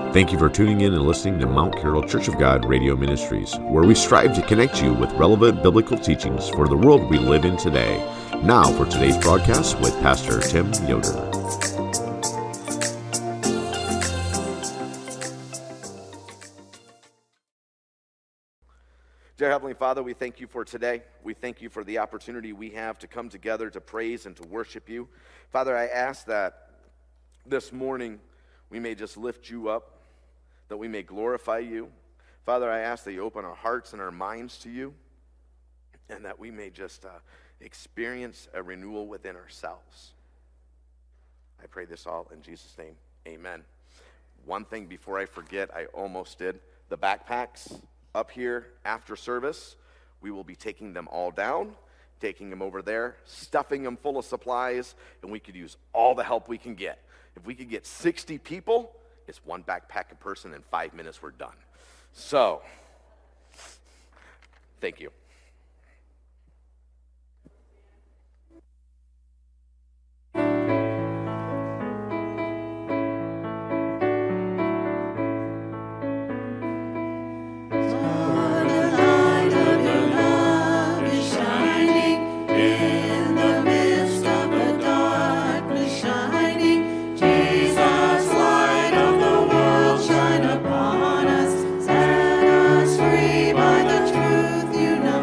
Thank you for tuning in and listening to Mount Carroll Church of God Radio Ministries, where we strive to connect you with relevant biblical teachings for the world we live in today. Now for today's broadcast with Pastor Tim Yoder. Dear Heavenly Father, we thank you for today. We thank you for the opportunity we have to come together to praise and to worship you. Father, I ask that this morning we may just lift you up, that we may glorify you. Father, I ask that you open our hearts and our minds to you, and that we may just experience a renewal within ourselves. I pray this all in Jesus' name, amen. One thing before I forget, I almost did. The backpacks up here after service, we will be taking them all down, taking them over there, stuffing them full of supplies, and we could use all the help we can get. If we could get 60 people, it's one backpack a person, in 5 minutes we're done. So, thank you. Free by the truth united.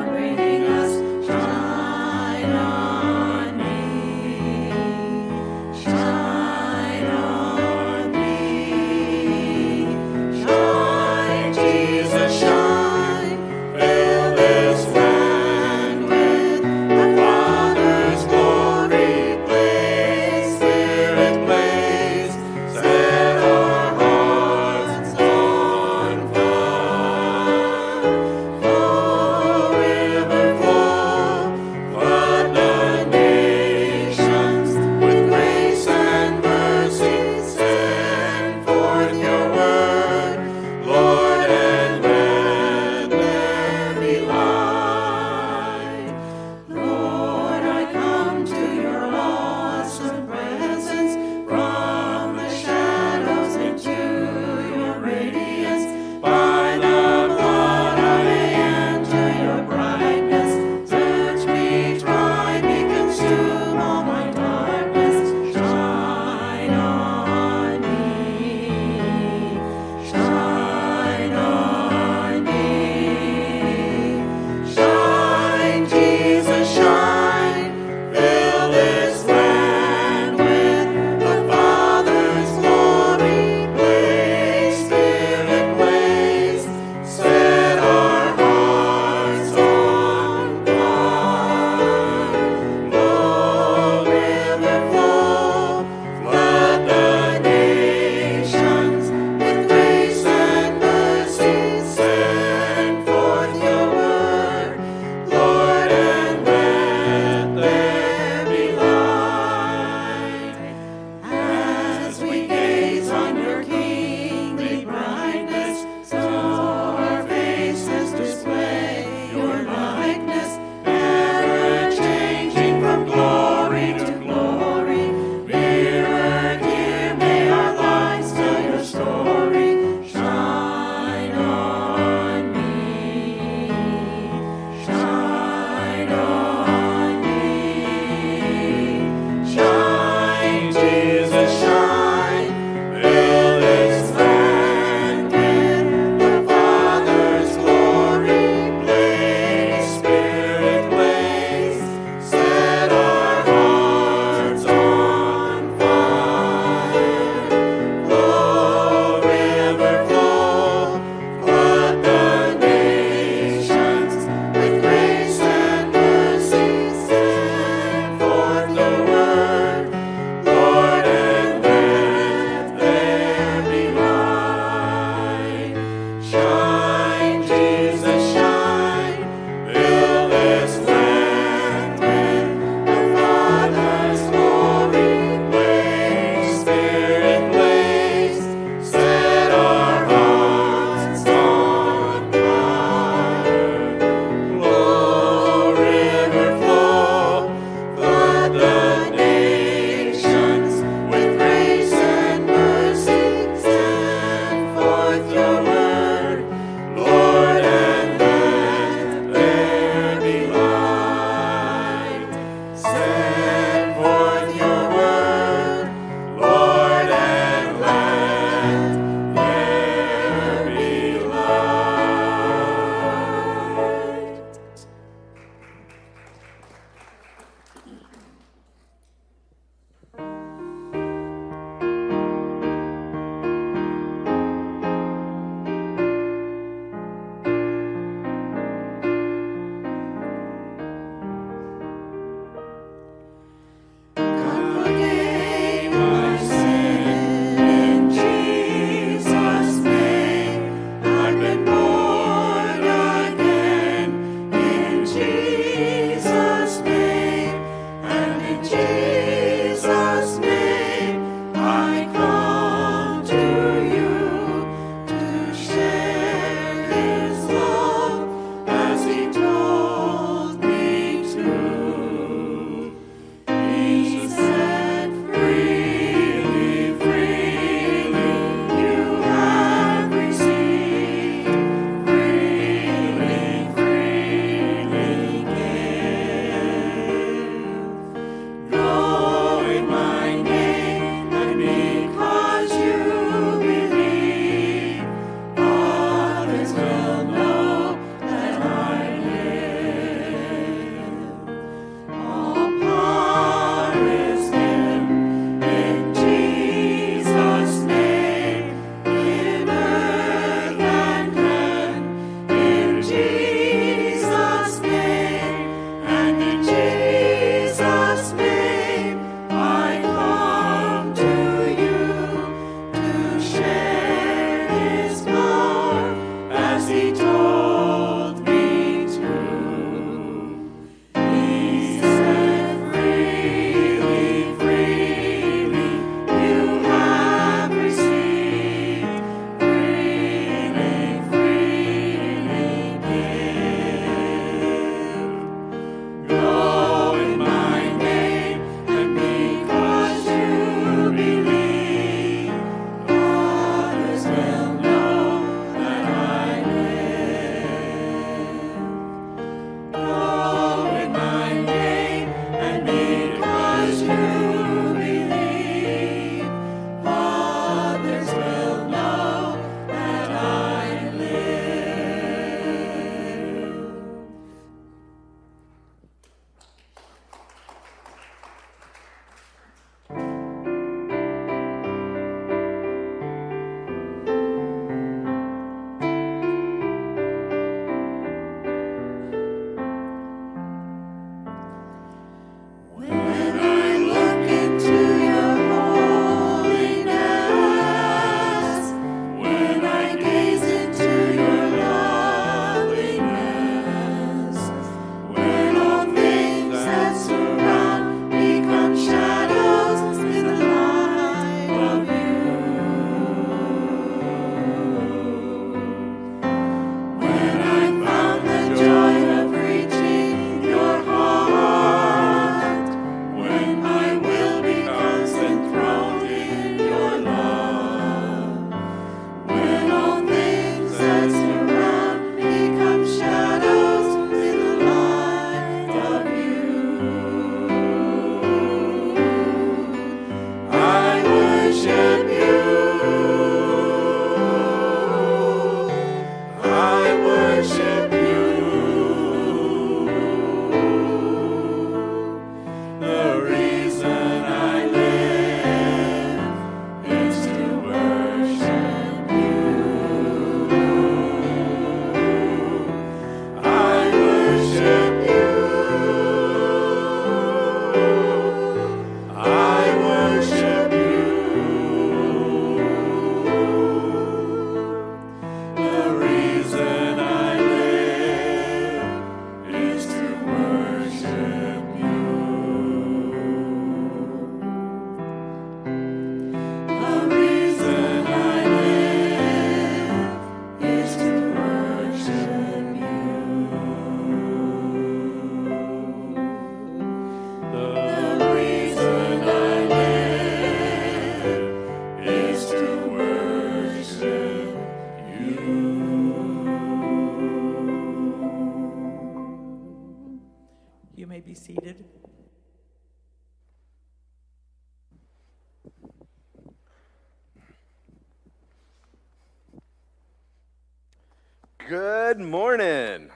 Good morning.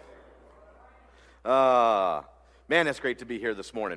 Man, it's great to be here this morning.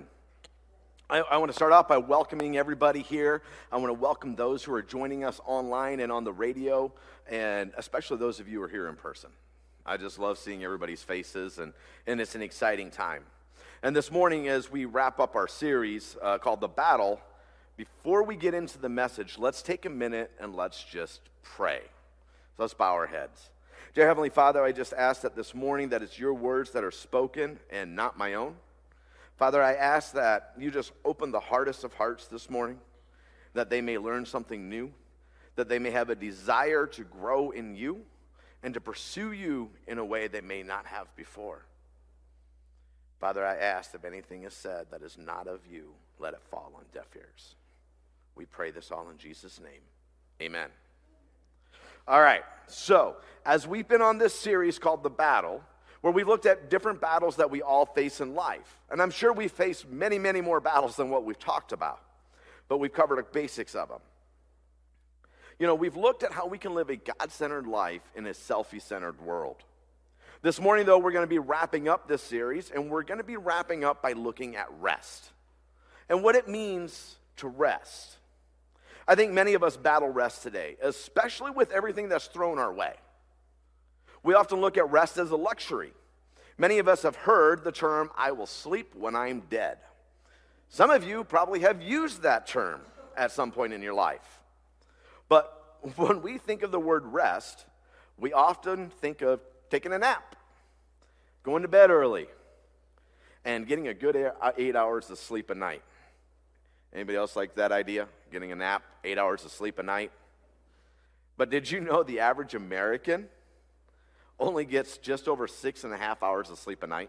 I want to start off by welcoming everybody here. I want to welcome those who are joining us online and on the radio, and especially those of you who are here in person. I just love seeing everybody's faces, and it's an exciting time. And this morning, as we wrap up our series called The Battle, before we get into the message, let's take a minute and let's just pray. So let's bow our heads. Dear Heavenly Father, I just ask that this morning that it's your words that are spoken and not my own. Father, I ask that you just open the hardest of hearts this morning, that they may learn something new, that they may have a desire to grow in you and to pursue you in a way they may not have before. Father, I ask if anything is said that is not of you, let it fall on deaf ears. We pray this all in Jesus' name. Amen. All right, so as we've been on this series called The Battle, where we looked at different battles that we all face in life. And I'm sure we face many, many more battles than what we've talked about, but we've covered the basics of them. You know, we've looked at how we can live a God-centered life in a selfie-centered world. This morning, though, we're going to be wrapping up this series, and we're going to be wrapping up by looking at rest and what it means to rest. I think many of us battle rest today, especially with everything that's thrown our way. We often look at rest as a luxury. Many of us have heard the term, "I will sleep when I'm dead." Some of you probably have used that term at some point in your life. But when we think of the word rest, we often think of taking a nap, going to bed early, and getting a good 8 hours of sleep a night. Anybody else like that idea? Getting a nap, 8 hours of sleep a night? But did you know the average American only gets just over 6.5 hours of sleep a night?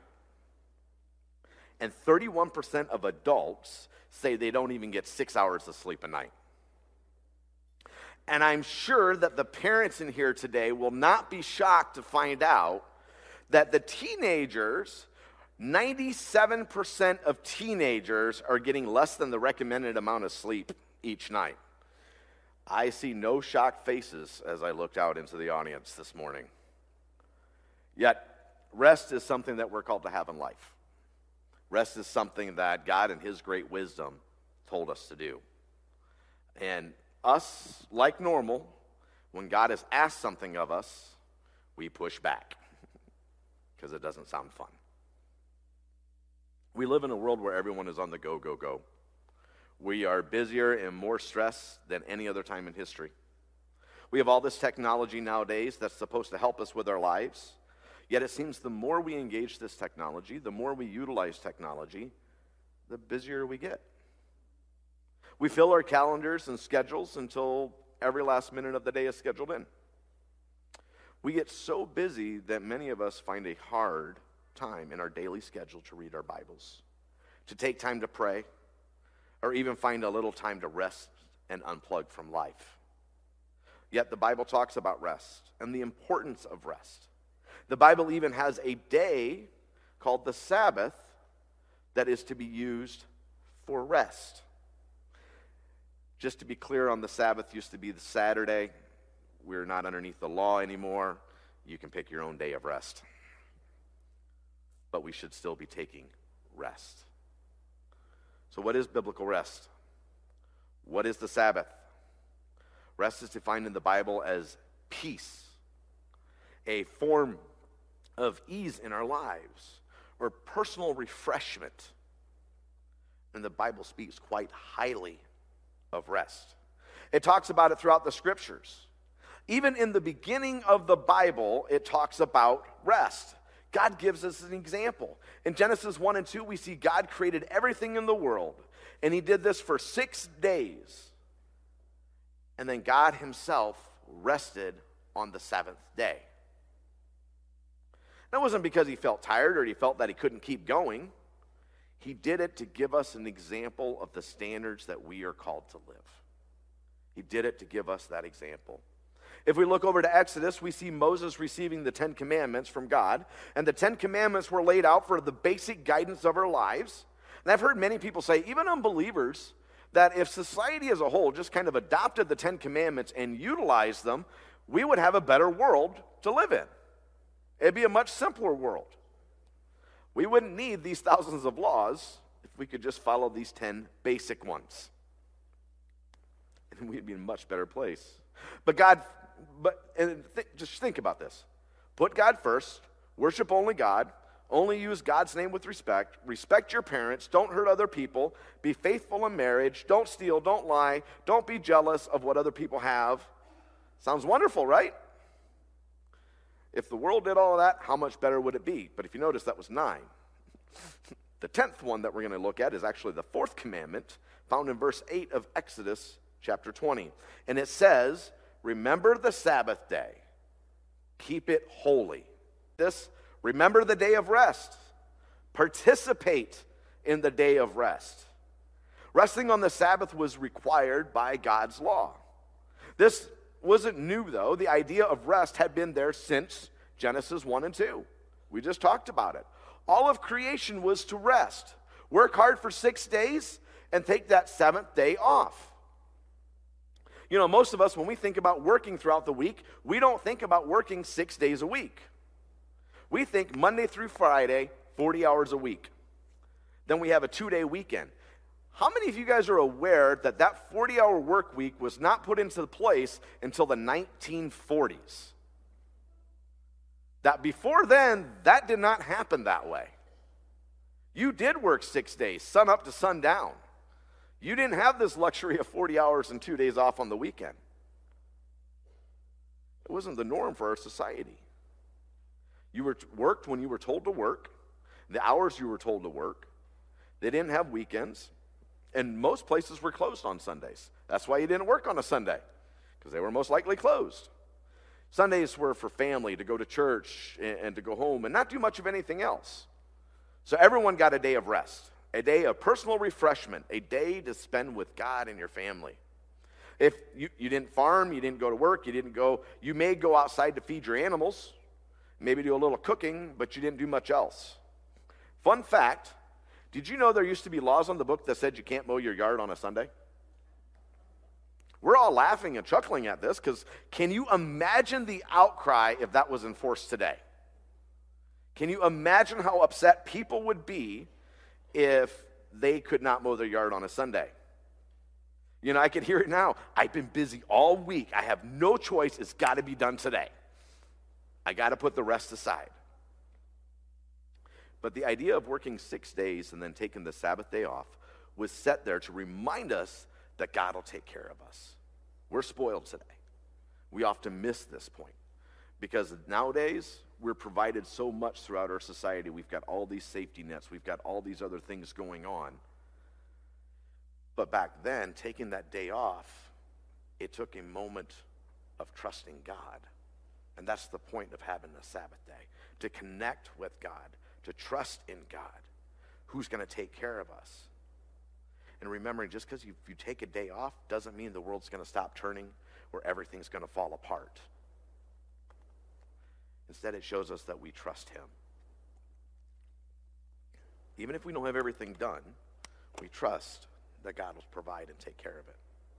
And 31% of adults say they don't even get 6 hours of sleep a night. And I'm sure that the parents in here today will not be shocked to find out that the teenagers, 97% of teenagers are getting less than the recommended amount of sleep each night. I see no shocked faces as I looked out into the audience this morning. Yet, rest is something that we're called to have in life. Rest is something that God in his great wisdom told us to do. And us, like normal, when God has asked something of us, we push back because it doesn't sound fun. We live in a world where everyone is on the go, go, go. We are busier and more stressed than any other time in history. We have all this technology nowadays that's supposed to help us with our lives. Yet it seems the more we engage this technology, the more we utilize technology, the busier we get. We fill our calendars and schedules until every last minute of the day is scheduled in. We get so busy that many of us find a hard time in our daily schedule to read our Bibles, to take time to pray, or even find a little time to rest and unplug from life. Yet the Bible talks about rest and the importance of rest. The Bible even has a day called the Sabbath that is to be used for rest. Just to be clear, on the Sabbath used to be the Saturday. We're not underneath the law anymore. You can pick your own day of rest. But we should still be taking rest. So what is biblical rest? What is the Sabbath? Rest is defined in the Bible as peace, a form of ease in our lives, or personal refreshment. And the Bible speaks quite highly of rest. It talks about it throughout the scriptures. Even in the beginning of the Bible, it talks about rest. God gives us an example. In Genesis 1 and 2, we see God created everything in the world, and he did this for 6 days. And then God himself rested on the seventh day. That wasn't because he felt tired or he felt that he couldn't keep going. He did it to give us an example of the standards that we are called to live. He did it to give us that example. If we look over to Exodus, we see Moses receiving the 10 Commandments from God. And the 10 Commandments were laid out for the basic guidance of our lives. And I've heard many people say, even unbelievers, that if society as a whole just kind of adopted the 10 Commandments and utilized them, we would have a better world to live in. It'd be a much simpler world. We wouldn't need these thousands of laws if we could just follow these 10 basic ones. And we'd be in a much better place. Just think about this. Put God first, worship only God, only use God's name with respect, respect your parents, don't hurt other people, be faithful in marriage, don't steal, don't lie, don't be jealous of what other people have. Sounds wonderful, right? If the world did all of that, how much better would it be? But if you notice, that was 9. The 10th one that we're going to look at is actually the 4th commandment, found in verse 8 of Exodus chapter 20. And it says, remember the Sabbath day. Keep it holy. Remember the day of rest. Participate in the day of rest. Resting on the Sabbath was required by God's law. This wasn't new, though. The idea of rest had been there since Genesis 1 and 2. We just talked about it. All of creation was to rest. Work hard for 6 days and take that 7th day off. You know, most of us, when we think about working throughout the week, we don't think about working 6 days a week. We think Monday through Friday, 40 hours a week. Then we have a 2-day weekend. How many of you guys are aware that that 40-hour work week was not put into place until the 1940s? That before then, that did not happen that way. You did work 6 days, sun up to sundown. You didn't have this luxury of 40 hours and 2 days off on the weekend. It wasn't the norm for our society. You worked when you were told to work, the hours you were told to work. They didn't have weekends, and most places were closed on Sundays. That's why you didn't work on a Sunday, because they were most likely closed. Sundays were for family, to go to church and to go home and not do much of anything else. So everyone got a day of rest, a day of personal refreshment, a day to spend with God and your family. If you didn't farm, you didn't go to work, you may go outside to feed your animals, maybe do a little cooking, but you didn't do much else. Fun fact, did you know there used to be laws on the book that said you can't mow your yard on a Sunday? We're all laughing and chuckling at this because can you imagine the outcry if that was enforced today? Can you imagine how upset people would be if they could not mow their yard on a Sunday? You know, I can hear it now. I've been busy all week. I have no choice. It's got to be done today. I got to put the rest aside. But the idea of working 6 days and then taking the Sabbath day off was set there to remind us that God will take care of us. We're spoiled today. We often miss this point because nowadays we're provided so much throughout our society. We've got all these safety nets. We've got all these other things going on. But back then, taking that day off, it took a moment of trusting God. And that's the point of having a Sabbath day, to connect with God, to trust in God, who's going to take care of us. And remembering, just because you take a day off doesn't mean the world's going to stop turning or everything's going to fall apart. Instead, it shows us that we trust him. Even if we don't have everything done, we trust that God will provide and take care of it.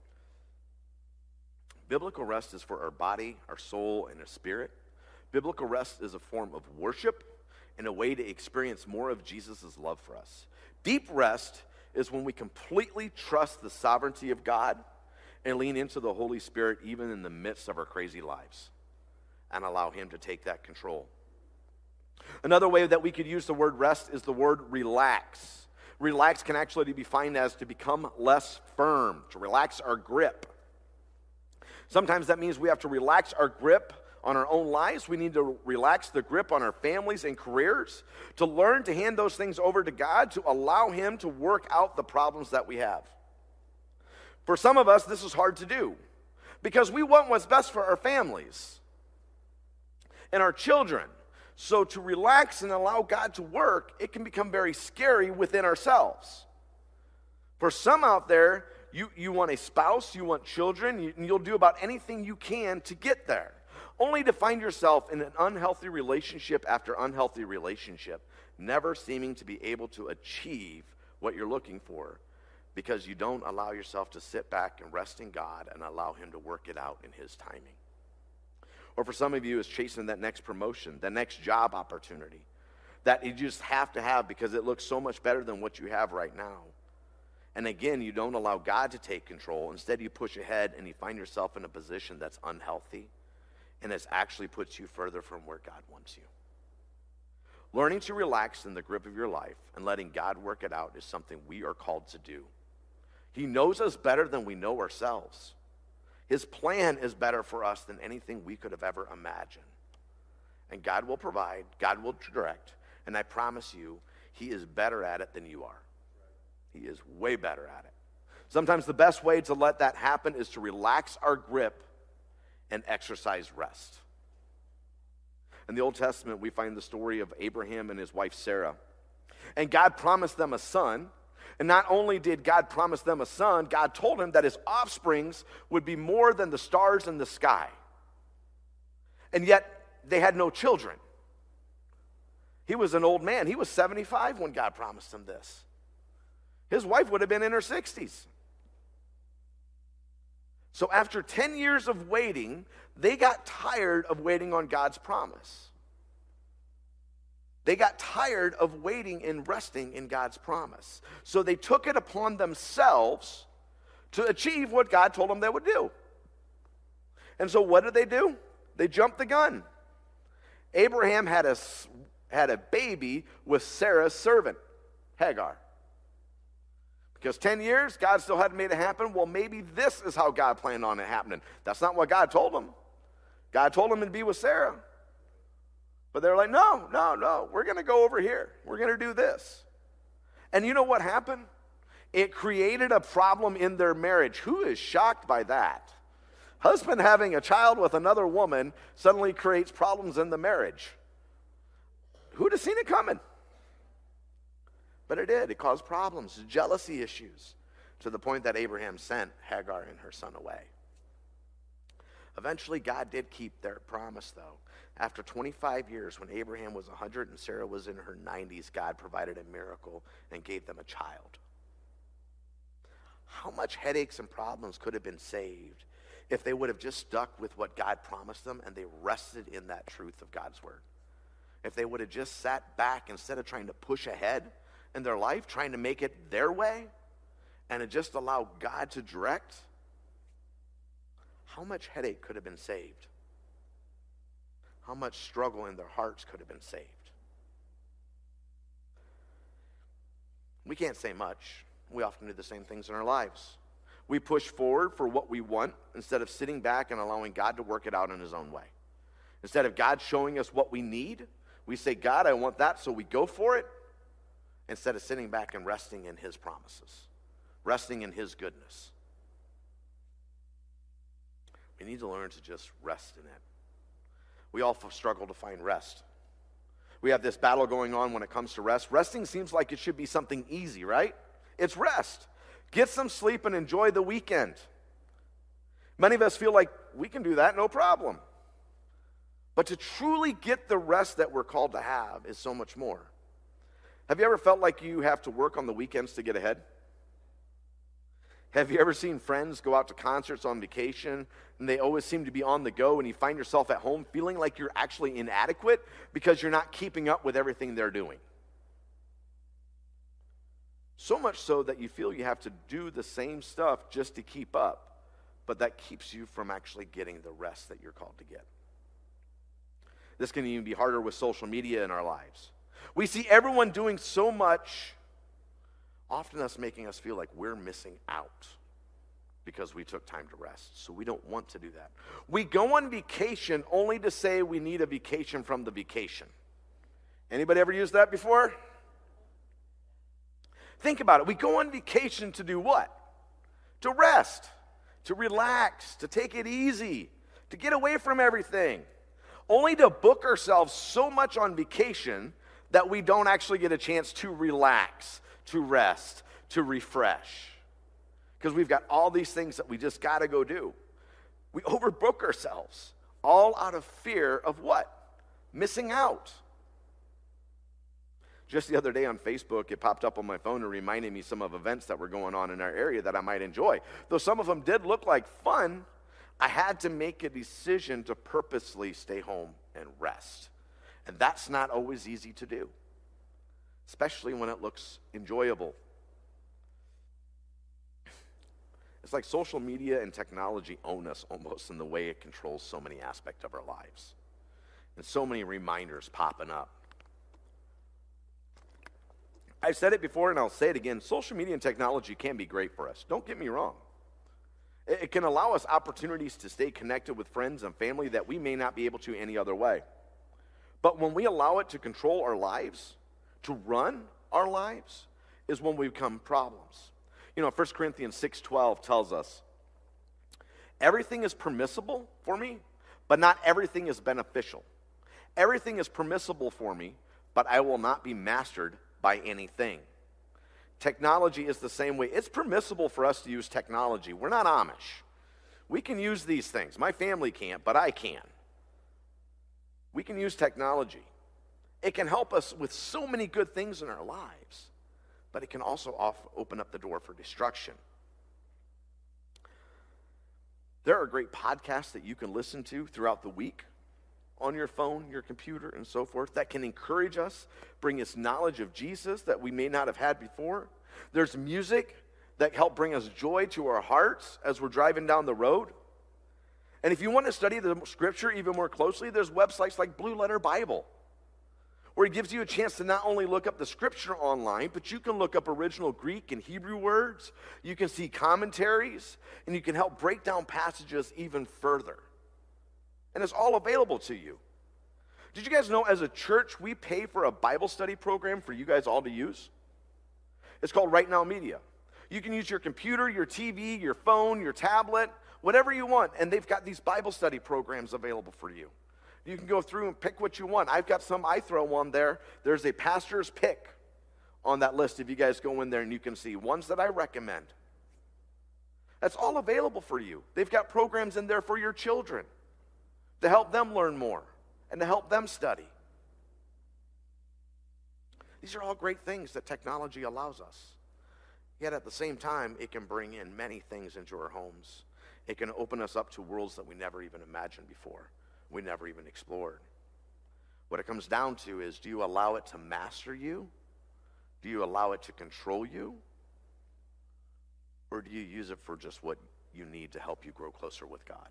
Biblical rest is for our body, our soul, and our spirit. Biblical rest is a form of worship and a way to experience more of Jesus' love for us. Deep rest is when we completely trust the sovereignty of God and lean into the Holy Spirit even in the midst of our crazy lives and allow him to take that control. Another way that we could use the word rest is the word relax. Relax can actually be defined as to become less firm, to relax our grip. Sometimes that means we have to relax our grip on our own lives. We need to relax the grip on our families and careers, to learn to hand those things over to God, to allow him to work out the problems that we have. For some of us, this is hard to do because we want what's best for our families and our children. So to relax and allow God to work, it can become very scary within ourselves. For some out there, you want a spouse, you want children, and you'll do about anything you can to get there, only to find yourself in an unhealthy relationship after unhealthy relationship, never seeming to be able to achieve what you're looking for because you don't allow yourself to sit back and rest in God and allow him to work it out in his timing. Or for some of you, it's chasing that next promotion, that next job opportunity that you just have to have because it looks so much better than what you have right now. And again, you don't allow God to take control. Instead, you push ahead and you find yourself in a position that's unhealthy and it actually puts you further from where God wants you. Learning to relax in the grip of your life and letting God work it out is something we are called to do. He knows us better than we know ourselves. His plan is better for us than anything we could have ever imagined. And God will provide, God will direct, and I promise you, he is better at it than you are. He is way better at it. Sometimes the best way to let that happen is to relax our grip and exercise rest. In the Old Testament, we find the story of Abraham and his wife Sarah. And God promised them a son. And not only did God promise them a son, God told him that his offsprings would be more than the stars in the sky. And yet, they had no children. He was an old man. He was 75 when God promised him this. His wife would have been in her 60s. So after 10 years of waiting, they got tired of waiting on God's promise. They got tired of waiting and resting in God's promise. So they took it upon themselves to achieve what God told them they would do. And so what did they do? They jumped the gun. Abraham had a baby with Sarah's servant, Hagar. Because 10 years, God still hadn't made it happen. Well, maybe this is how God planned on it happening. That's not what God told him. God told him to be with Sarah. But they're like, no, we're going to go over here. We're going to do this. And you know what happened? It created a problem in their marriage. Who is shocked by that? Husband having a child with another woman suddenly creates problems in the marriage. Who'd have seen it coming? But it did. It caused problems, jealousy issues, to the point that Abraham sent Hagar and her son away. Eventually, God did keep their promise, though. After 25 years, when Abraham was 100 and Sarah was in her 90s, God provided a miracle and gave them a child. How much headaches and problems could have been saved if they would have just stuck with what God promised them and they rested in that truth of God's word? If they would have just sat back instead of trying to push ahead in their life, trying to make it their way, and had just allowed God to direct, how much headache could have been saved? How much struggle in their hearts could have been saved? We can't say much. We often do the same things in our lives. We push forward for what we want instead of sitting back and allowing God to work it out in his own way. Instead of God showing us what we need, we say, God, I want that, so we go for it, instead of sitting back and resting in his promises, resting in his goodness. We need to learn to just rest in it. We all struggle to find rest. We have this battle going on when it comes to rest. Resting seems like it should be something easy, right? It's rest. Get some sleep and enjoy the weekend. Many of us feel like we can do that, no problem. But to truly get the rest that we're called to have is so much more. Have you ever felt like you have to work on the weekends to get ahead? Have you ever seen friends go out to concerts on vacation and they always seem to be on the go and you find yourself at home feeling like you're actually inadequate because you're not keeping up with everything they're doing? So much so that you feel you have to do the same stuff just to keep up, but that keeps you from actually getting the rest that you're called to get. This can even be harder with social media in our lives. We see everyone doing so much, often us making us feel like we're missing out because we took time to rest. So we don't want to do that. We go on vacation only to say we need a vacation from the vacation. Anybody ever used that before? Think about it. We go on vacation to do what? To rest, to relax, to take it easy, to get away from everything. Only to book ourselves so much on vacation that we don't actually get a chance to relax, to rest, to refresh. Because we've got all these things that we just got to go do. We overbook ourselves, all out of fear of what? Missing out. Just the other day on Facebook, it popped up on my phone and reminded me some of events that were going on in our area that I might enjoy. Though some of them did look like fun, I had to make a decision to purposely stay home and rest. And that's not always easy to do, especially when it looks enjoyable. It's like social media and technology own us almost in the way it controls so many aspects of our lives. And so many reminders popping up. I've said it before and I'll say it again. Social media and technology can be great for us. Don't get me wrong. It can allow us opportunities to stay connected with friends and family that we may not be able to any other way. But when we allow it to control our lives, to run our lives, is when we become problems. 1 Corinthians 6:12 tells us, everything is permissible for me, but not everything is beneficial. Everything is permissible for me, but I will not be mastered by anything. Technology is the same way. It's permissible for us to use technology. We're not Amish. We can use these things. My family can't, but I can. We can use technology. It can help us with so many good things in our lives, but it can also open up the door for destruction. There are great podcasts that you can listen to throughout the week on your phone, your computer, and so forth that can encourage us, bring us knowledge of Jesus that we may not have had before. There's music that help bring us joy to our hearts as we're driving down the road. And if you want to study the scripture even more closely, there's websites like Blue Letter Bible, where it gives you a chance to not only look up the scripture online, but you can look up original Greek and Hebrew words, you can see commentaries, and you can help break down passages even further. And it's all available to you. Did you guys know as a church, we pay for a Bible study program for you guys all to use? It's called Right Now Media. You can use your computer, your TV, your phone, your tablet, whatever you want, and they've got these Bible study programs available for you. You can go through and pick what you want. I've got some, I throw one there. There's a pastor's pick on that list if you guys go in there and you can see ones that I recommend. That's all available for you. They've got programs in there for your children to help them learn more and to help them study. These are all great things that technology allows us. Yet at the same time, it can bring in many things into our homes. It can open us up to worlds that we never even imagined before. We never even explored. What it comes down to is, do you allow it to master you? Do you allow it to control you? Or do you use it for just what you need to help you grow closer with God?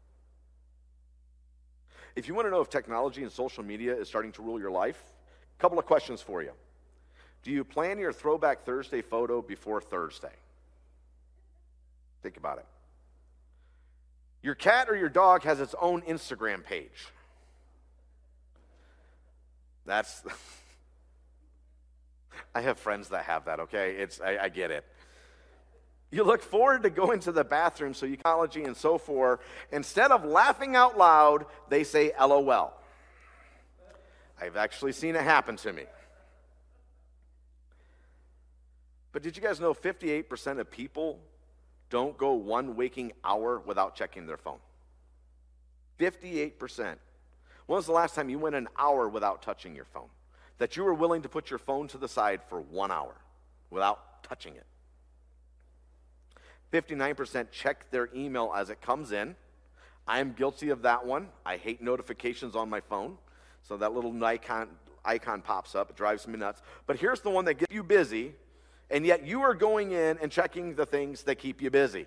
If you want to know if technology and social media is starting to rule your life, a couple of questions for you. Do you plan your Throwback Thursday photo before Thursday? Think about it. Your cat or your dog has its own Instagram page. I have friends that have that, okay? I get it. You look forward to going to the bathroom, so you technology and so forth. Instead of laughing out loud, they say LOL. I've actually seen it happen to me. But did you guys know 58% of people don't go one waking hour without checking their phone? 58%. When was the last time you went an hour without touching your phone? That you were willing to put your phone to the side for 1 hour without touching it? 59% check their email as it comes in. I am guilty of that one. I hate notifications on my phone. So that little icon pops up. It drives me nuts. But here's the one that gets you busy, and yet you are going in and checking the things that keep you busy.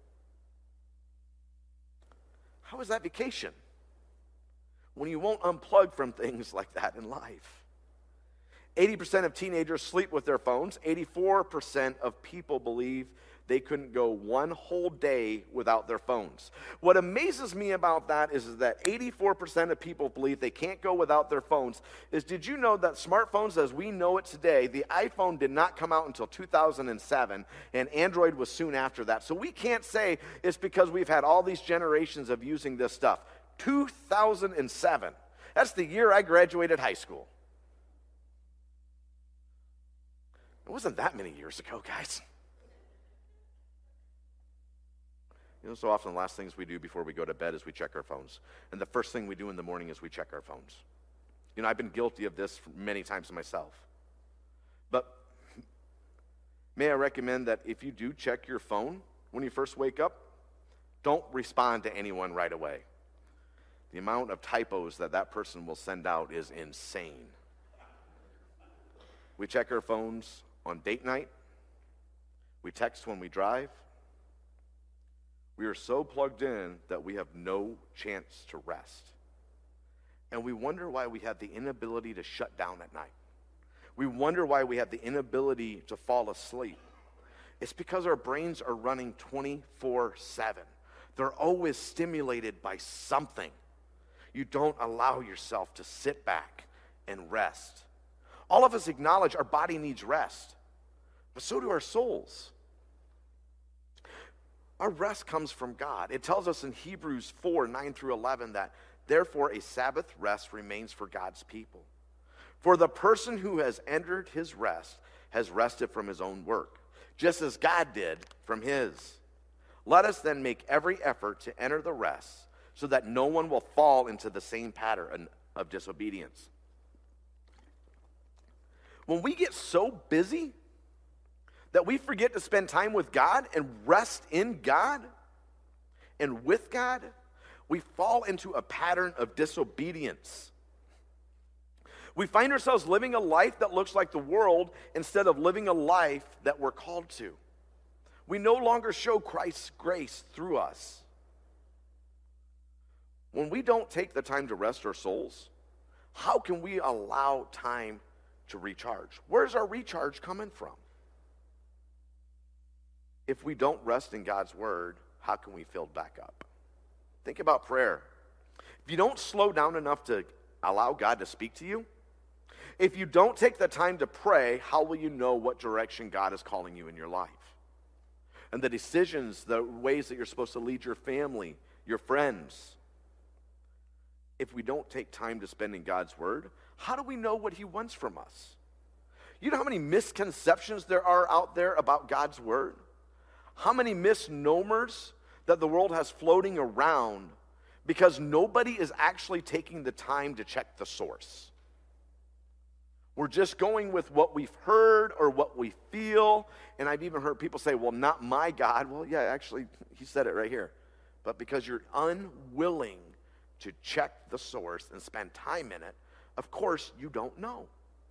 How is that vacation when you won't unplug from things like that in life? 80% of teenagers sleep with their phones. 84% of people believe they couldn't go one whole day without their phones. What amazes me about that is that 84% of people believe they can't go without their phones. Did you know that smartphones as we know it today, the iPhone did not come out until 2007, and Android was soon after that. So we can't say it's because we've had all these generations of using this stuff. 2007. That's the year I graduated high school. It wasn't that many years ago, guys. So often the last things we do before we go to bed is we check our phones. And the first thing we do in the morning is we check our phones. I've been guilty of this many times myself. But may I recommend that if you do check your phone when you first wake up, Don't respond to anyone right away. The amount of typos that person will send out is insane. We check our phones on date night. We text when we drive. We are so plugged in that we have no chance to rest. And we wonder why we have the inability to shut down at night. We wonder why we have the inability to fall asleep. It's because our brains are running 24/7. They're always stimulated by something. You don't allow yourself to sit back and rest. All of us acknowledge our body needs rest, but so do our souls. Our rest comes from God. It tells us in Hebrews 4:9-11 that therefore a Sabbath rest remains for God's people. For the person who has entered his rest has rested from his own work, just as God did from his. Let us then make every effort to enter the rest, so that no one will fall into the same pattern of disobedience. When we get so busy that we forget to spend time with God and rest in God and with God, we fall into a pattern of disobedience. We find ourselves living a life that looks like the world instead of living a life that we're called to. We no longer show Christ's grace through us. When we don't take the time to rest our souls, how can we allow time to recharge? Where's our recharge coming from? If we don't rest in God's word, how can we fill back up? Think about prayer. If you don't slow down enough to allow God to speak to you, if you don't take the time to pray, how will you know what direction God is calling you in your life? And the decisions, the ways that you're supposed to lead your family, your friends. If we don't take time to spend in God's word, how do we know what he wants from us? You know how many misconceptions there are out there about God's word? How many misnomers that the world has floating around because nobody is actually taking the time to check the source. We're just going with what we've heard or what we feel. And I've even heard people say, well, not my God. Well, yeah, actually, he said it right here. But because you're unwilling to check the source and spend time in it, of course, you don't know.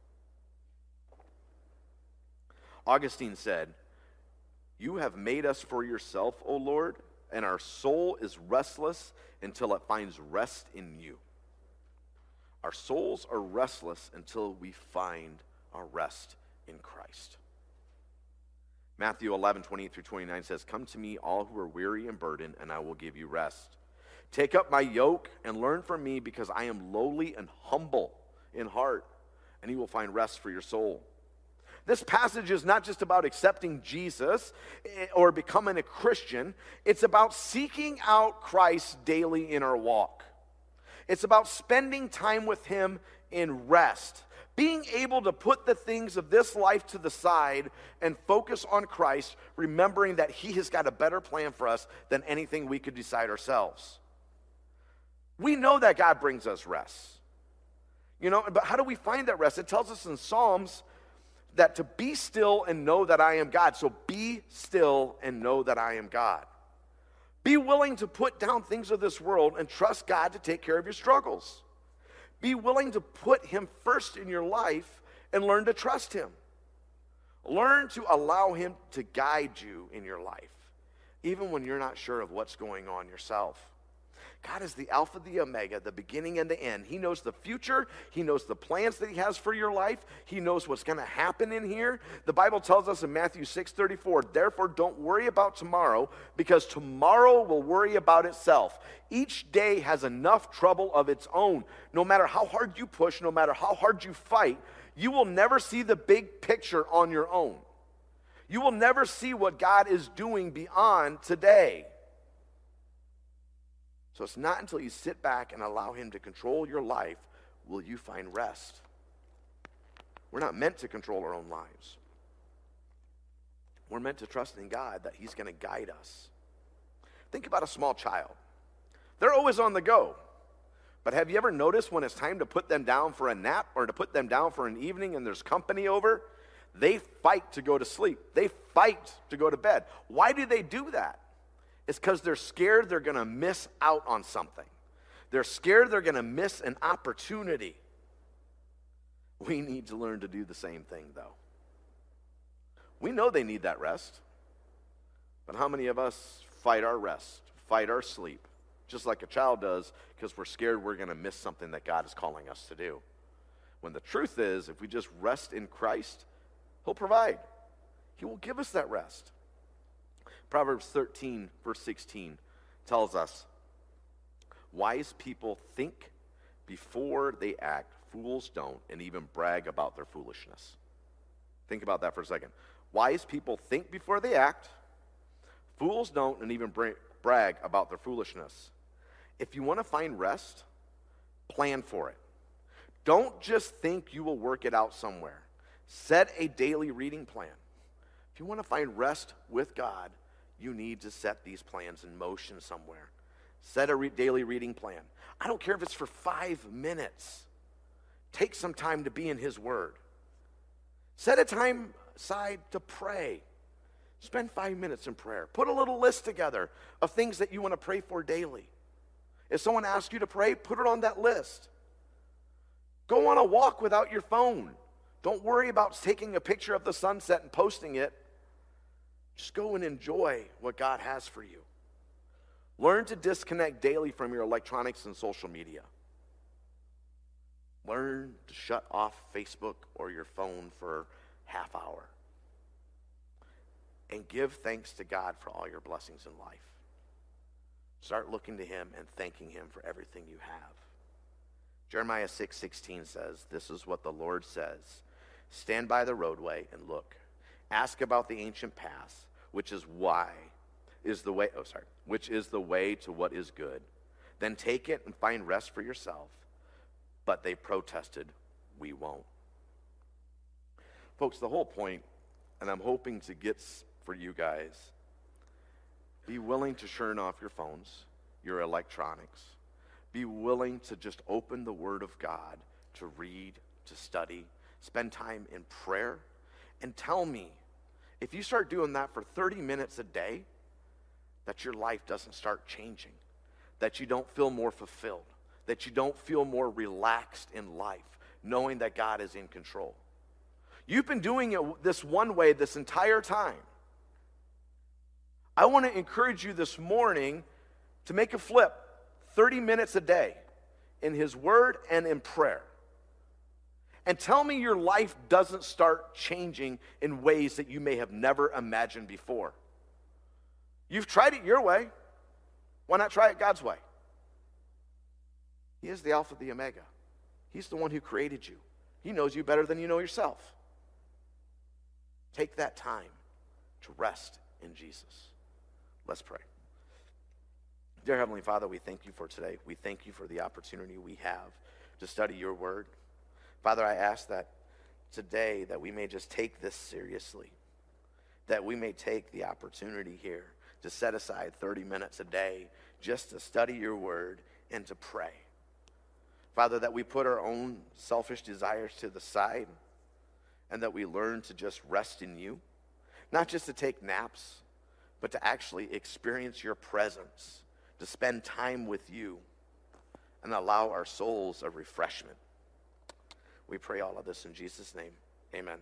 Augustine said, you have made us for yourself, O Lord, and our soul is restless until it finds rest in you. Our souls are restless until we find our rest in Christ. Matthew 11:28-29 says, come to me, all who are weary and burdened, and I will give you rest. Take up my yoke and learn from me, because I am lowly and humble in heart, and you will find rest for your soul. This passage is not just about accepting Jesus or becoming a Christian. It's about seeking out Christ daily in our walk. It's about spending time with him in rest, being able to put the things of this life to the side and focus on Christ, remembering that he has got a better plan for us than anything we could decide ourselves. We know that God brings us rest. But how do we find that rest? It tells us in Psalms that to be still and know that I am God. So be still and know that I am God. Be willing to put down things of this world and trust God to take care of your struggles. Be willing to put him first in your life and learn to trust him. Learn to allow him to guide you in your life, even when you're not sure of what's going on yourself. God is the Alpha, the Omega, the beginning and the end. He knows the future. He knows the plans that he has for your life. He knows what's going to happen in here. The Bible tells us in Matthew 6:34, therefore don't worry about tomorrow, because tomorrow will worry about itself. Each day has enough trouble of its own. No matter how hard you push, no matter how hard you fight, you will never see the big picture on your own. You will never see what God is doing beyond today. So it's not until you sit back and allow him to control your life will you find rest. We're not meant to control our own lives. We're meant to trust in God that he's going to guide us. Think about a small child. They're always on the go. But have you ever noticed when it's time to put them down for a nap or to put them down for an evening and there's company over, they fight to go to sleep. They fight to go to bed. Why do they do that? It's because they're scared they're going to miss out on something. They're scared they're going to miss an opportunity. We need to learn to do the same thing, though. We know they need that rest. But how many of us fight our rest, fight our sleep, just like a child does, because we're scared we're going to miss something that God is calling us to do? When the truth is, if we just rest in Christ, He'll provide. He will give us that rest. Proverbs 13, verse 16 tells us, wise people think before they act. Fools don't, and even brag about their foolishness. Think about that for a second. Wise people think before they act. Fools don't, and even brag about their foolishness. If you want to find rest, plan for it. Don't just think you will work it out somewhere. Set a daily reading plan. If you want to find rest with God, you need to set these plans in motion somewhere. Set a daily reading plan. I don't care if it's for 5 minutes. Take some time to be in His Word. Set a time aside to pray. Spend 5 minutes in prayer. Put a little list together of things that you want to pray for daily. If someone asks you to pray, put it on that list. Go on a walk without your phone. Don't worry about taking a picture of the sunset and posting it. Just go and enjoy what God has for you. Learn to disconnect daily from your electronics and social media. Learn to shut off Facebook or your phone for half hour. And give thanks to God for all your blessings in life. Start looking to Him and thanking Him for everything you have. Jeremiah 6:16 says, this is what the Lord says. Stand by the roadway and look. Ask about the ancient path, which is the way to what is good. Then take it and find rest for yourself. But they protested, we won't. Folks, the whole point, and I'm hoping to get for you guys, be willing to turn off your phones, your electronics. Be willing to just open the Word of God, to read, to study, spend time in prayer, and tell me, if you start doing that for 30 minutes a day, that your life doesn't start changing, that you don't feel more fulfilled, that you don't feel more relaxed in life, knowing that God is in control. You've been doing it this one way this entire time. I want to encourage you this morning to make a flip, 30 minutes a day in His Word and in prayer. And tell me your life doesn't start changing in ways that you may have never imagined before. You've tried it your way. Why not try it God's way? He is the Alpha, the Omega. He's the one who created you. He knows you better than you know yourself. Take that time to rest in Jesus. Let's pray. Dear Heavenly Father, we thank you for today. We thank you for the opportunity we have to study your word. Father, I ask that today that we may just take this seriously, that we may take the opportunity here to set aside 30 minutes a day just to study your word and to pray. Father, that we put our own selfish desires to the side and that we learn to just rest in you, not just to take naps, but to actually experience your presence, to spend time with you and allow our souls a refreshment. We pray all of this in Jesus' name. Amen.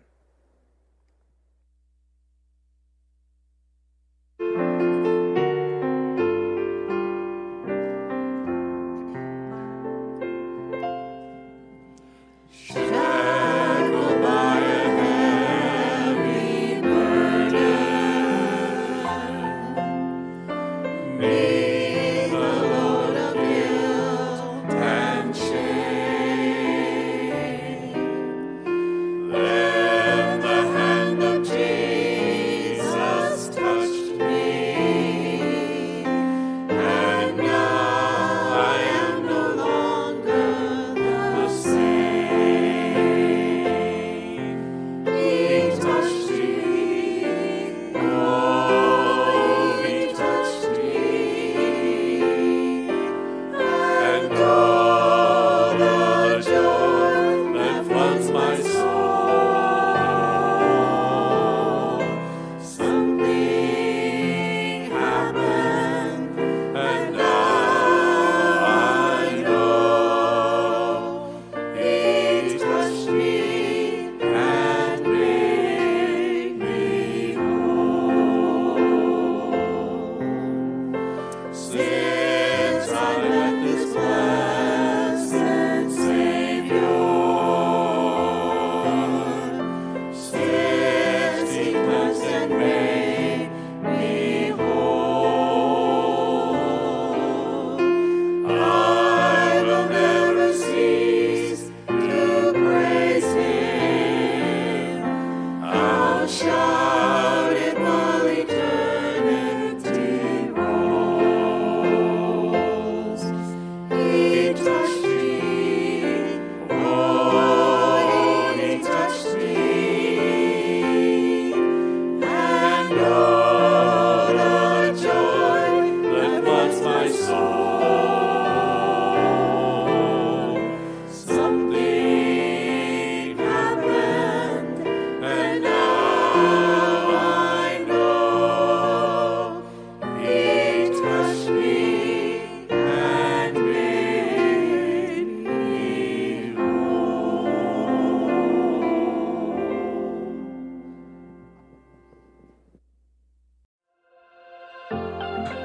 Let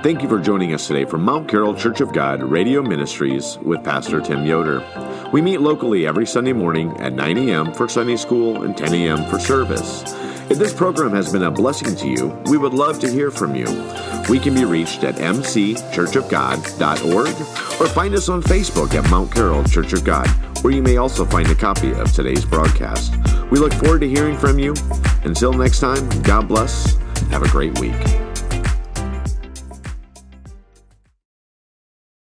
Thank you for joining us today from Mount Carroll Church of God Radio Ministries with Pastor Tim Yoder. We meet locally every Sunday morning at 9 a.m. for Sunday school and 10 a.m. for service. If this program has been a blessing to you, we would love to hear from you. We can be reached at mcchurchofgod.org or find us on Facebook at Mount Carroll Church of God, where you may also find a copy of today's broadcast. We look forward to hearing from you. Until next time, God bless. Have a great week.